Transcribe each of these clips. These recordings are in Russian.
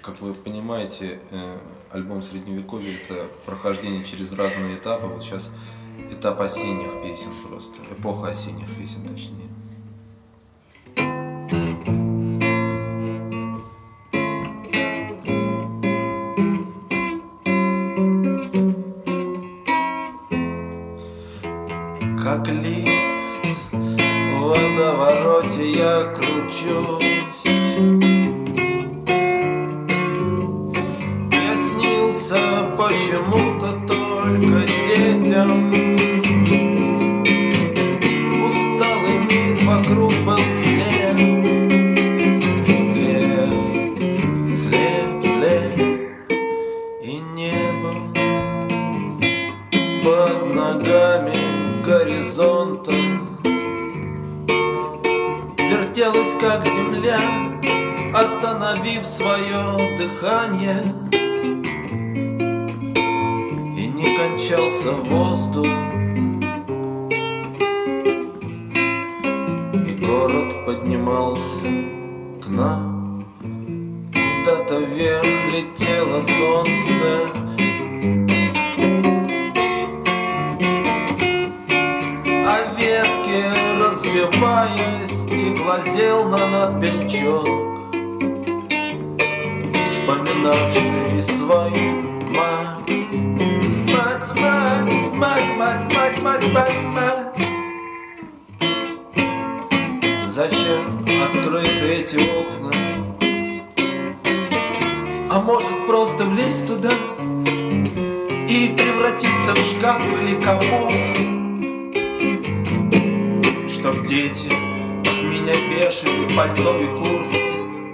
Как вы понимаете, альбом Средневековье — это прохождение через разные этапы. Вот сейчас этап осенних песен просто, эпоха осенних песен точнее. Как лист в водовороте я кручусь. Я снился почему-то только детям. Усталый мир вокруг был слеп, слеп, слеп, слеп. И небо под ногами горизонта вертелась, как земля, остановив свое дыхание. И не кончался воздух, и город поднимался к нам. Куда-то вверх летело солнце, а ветки, разбиваясь, и глазел на нас бельчок, вспоминавший свою мать. Мать, мать, мать, мать, мать, мать, мать, мать. Зачем открыты эти окна? А может просто влезть туда и превратиться в шкаф или комод, чтоб дети в меня вешали пальто и куртки.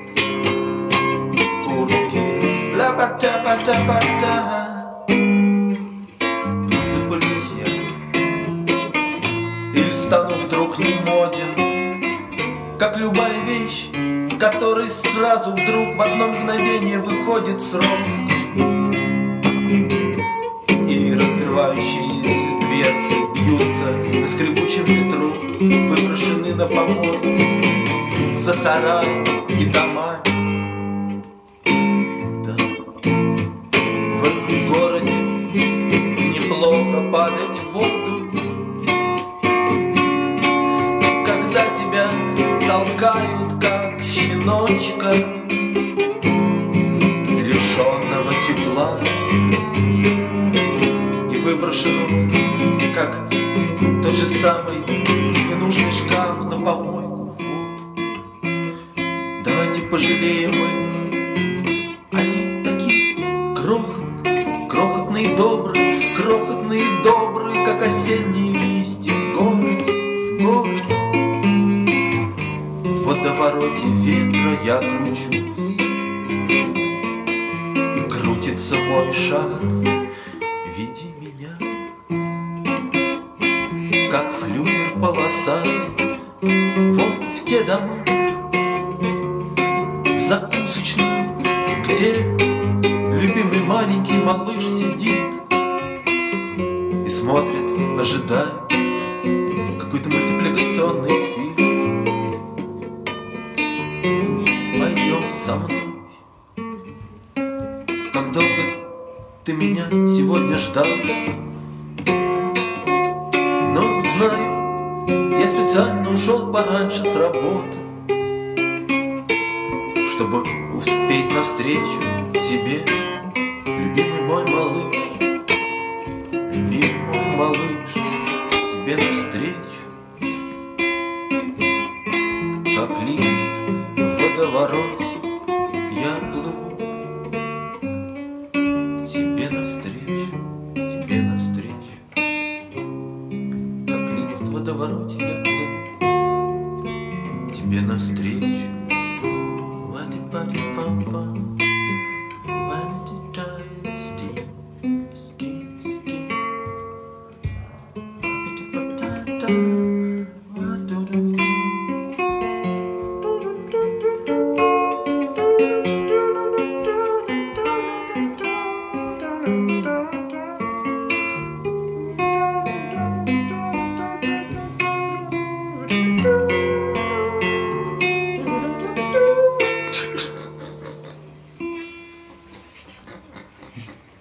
Куртки, ля-ба-та-ба-та-ба-та. Засыпались я, или стану вдруг не моден, как любая вещь, которой сразу вдруг в одно мгновение выходит срок. И раскрывающиеся дверцы бьются на скрипучем ветру, выброшены на помойку за сараи и дома. Да, в этом городе неплохо падать в воду, когда тебя толкают, как щеночка, лишенного тепла и выброшенного, как тот же самый ненужный шкаф на помойку. Вот. Давайте пожалеем их. Они такие крохотные, добрые, как осенние листья в городе. В водовороте ветра я кручусь, и крутится мой шарф. Веди меня, как флюгер полосатый, вот в те дома, в закусочную, где любимый маленький малыш сидит и смотрит, ожидая какой-то мультипликационный фильм. Пойдем со мной. Как долго ты меня сегодня ждал? Но знаю, я специально ушел пораньше с работы, чтобы успеть навстречу тебе, любимый мой малыш, любимый мой малыш.